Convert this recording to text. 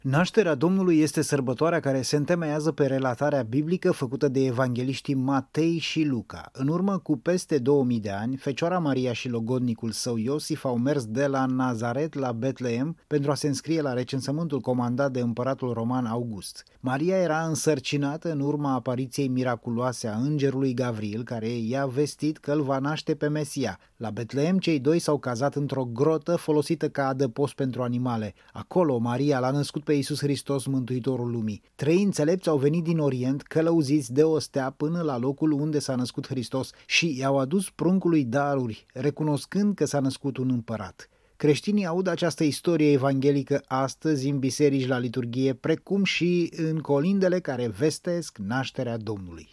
Nașterea Domnului este sărbătoarea care se întemeiază pe relatarea biblică făcută de evangeliștii Matei și Luca. În urmă cu peste 2000 de ani, Fecioara Maria și logodnicul său Iosif au mers de la Nazaret la Betleem pentru a se înscrie la recensământul comandat de împăratul roman August. Maria era însărcinată în urma apariției miraculoase a îngerului Gavril, care i-a vestit că îl va naște pe Mesia. La Betleem, cei doi s-au cazat într-o grotă folosită ca adăpost pentru animale. Acolo, Maria l-a născut pe Iisus Hristos, Mântuitorul lumii. 3 înțelepți au venit din Orient, călăuziți de o stea până la locul unde s-a născut Hristos și i-au adus pruncului daruri, recunoscând că s-a născut un împărat. Creștinii aud această istorie evanghelică astăzi în biserici la liturghie, precum și în colindele care vestesc nașterea Domnului.